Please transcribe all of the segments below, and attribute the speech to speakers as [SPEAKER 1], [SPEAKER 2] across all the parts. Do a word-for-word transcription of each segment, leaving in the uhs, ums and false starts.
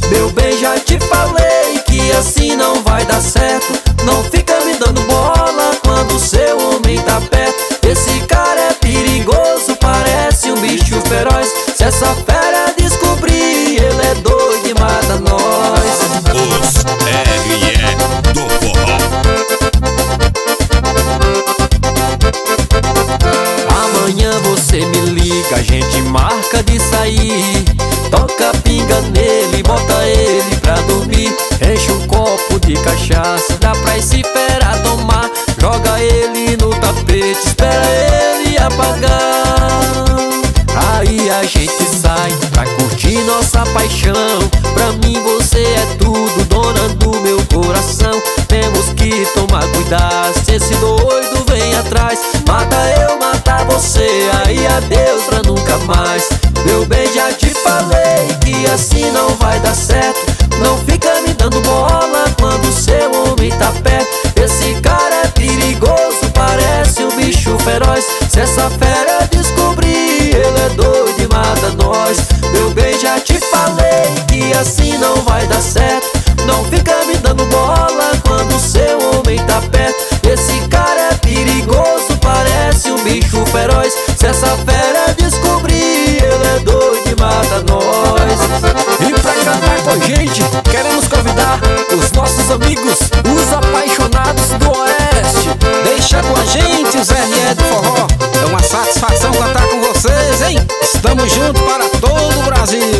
[SPEAKER 1] Meu bem, já te falei que assim não vai dar certo. Não fica me dando bola quando seu homem tá perto. Esse cara é perigoso, parece um bicho feroz. Se essa fera descobrir, ele é doido e mata nós.
[SPEAKER 2] Os R E do forró.
[SPEAKER 1] Amanhã você me liga, a gente marca de sair. Toca pinga nele, bota ele pra dormir. Enche um copo de cachaça, dá pra esse fera tomar. Joga ele no tapete, espera ele apagar. Aí a gente sai pra curtir nossa paixão. Pra mim você é tudo, dona do meu coração. Temos que tomar cuidado, se esse doido vem atrás. Mata eu, mata você, aí adeus pra nunca mais. Meu bem, já te falei que assim não vai dar certo. Não fica me dando bola quando seu homem tá perto. Esse cara é perigoso, parece um bicho feroz. Se essa fera descobrir, ele é doido e mata nós. Meu bem, já te falei que assim não vai dar certo. Não fica me dando bola quando seu homem tá perto. Esse cara é perigoso, parece um bicho feroz. Se essa fera descobrir, ele é doido e mata nós.
[SPEAKER 3] E pra cantar com a gente, queremos convidar os nossos amigos, os apaixonados do Oeste. Deixa com a gente os R E do forró. É uma satisfação cantar com vocês, hein? Estamos juntos para todo o Brasil.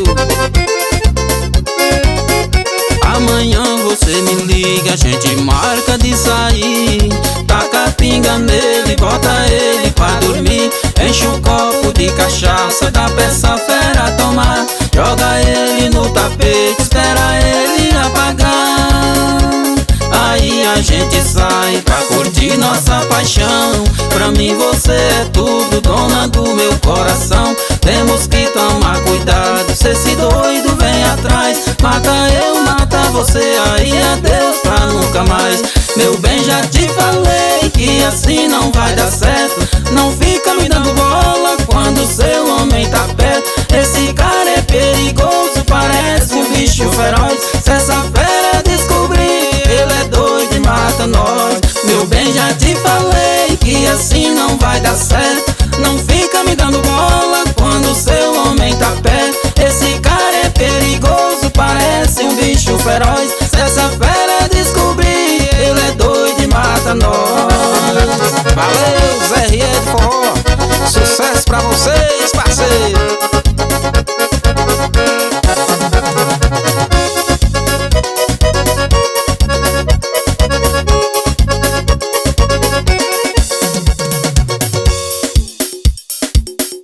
[SPEAKER 4] Amanhã você me liga, a gente marca de sair. Taca pinga nele, bota ele pra dormir. Enche um copo de cachaça, dá pra essa fera tomar. Joga ele no tapete, espera ele apagar. Aí a gente sai pra curtir nossa paixão. Pra mim você é tudo, dona do meu coração. Temos que tomar cuidado, se esse doido vem atrás. Mata eu, mata você, aí adeus pra nunca mais. Meu bem, já te falei que assim não vai dar certo. Não fica me dando bola quando seu homem tá perto. Esse cara é perigoso, parece um bicho feroz. Se essa fera descobrir, ele é doido e mata nós. Meu bem, já te falei que assim não vai dar certo. Não fica me dando bola quando seu homem tá perto. Esse cara é perigoso, parece um bicho feroz. Se essa fera descobrir, ele é doido e mata nós.
[SPEAKER 3] Valeu, Zé R E do forró. Sucesso pra vocês, parceiro.